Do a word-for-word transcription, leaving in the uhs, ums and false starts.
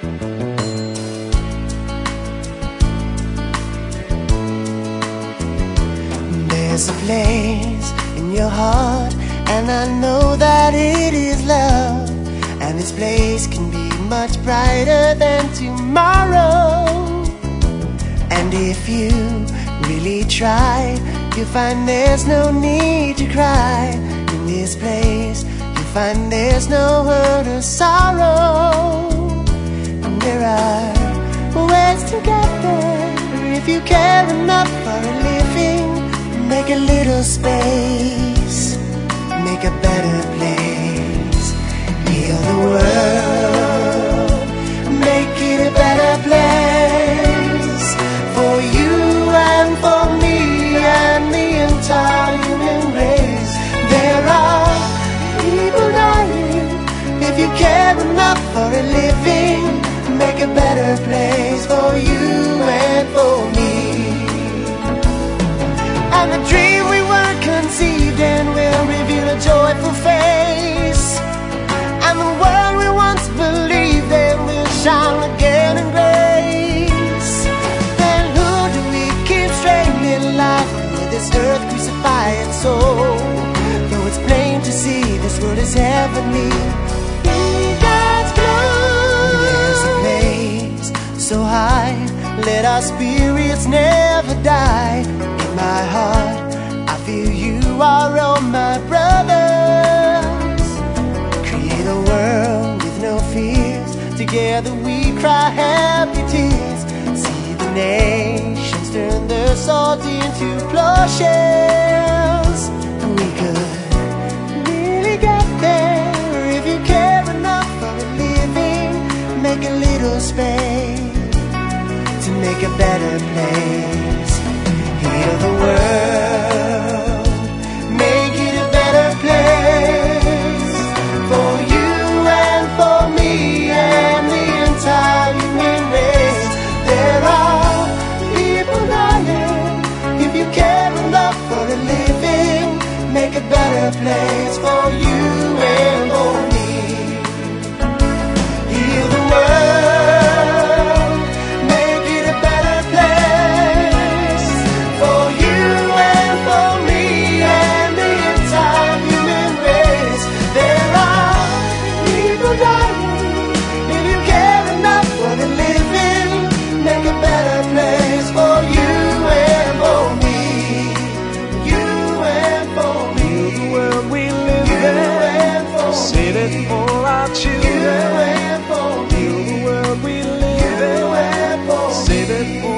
There's a place in your heart, and I know that it is love. And this place can be much brighter than tomorrow. And if you really try, you'll find there's no need to cry. In this place, you'll find there's no hurt or sorrow. And there are ways to get there if you care enough for a living. Make a little space, make a better place. Heal the world, make it a better place. For you and for me and the entire human race. There are people dying. If you care enough for a living, make a better place for you and for me. And the dream we were conceived in will reveal a joyful face. And the world we once believed in will shine again in grace. Then who do we keep straining life with this earth crucify its soul? Though it's plain to see this world is heavenly in God's glow. There's a place so high, let our spirits never die. My heart, I feel you are all my brothers. Create a world with no fears. Together we cry happy tears. See the nations turn their salt into plowshares. We could really get there if you care enough for a living. Make a little space to make a better place. Heal the world, make it a better place. For you and for me and the entire human race. There are people dying. If you care enough for a living, make a better place for you and for me. Heal the world, make it a better place. For you and for me and the entire human race. There are people dying. If you care enough for the living, make a better place for you and for me. You and for me. The world we live You in, and for save it me. for our You children. and for me. The world we live You and for in, save it me. for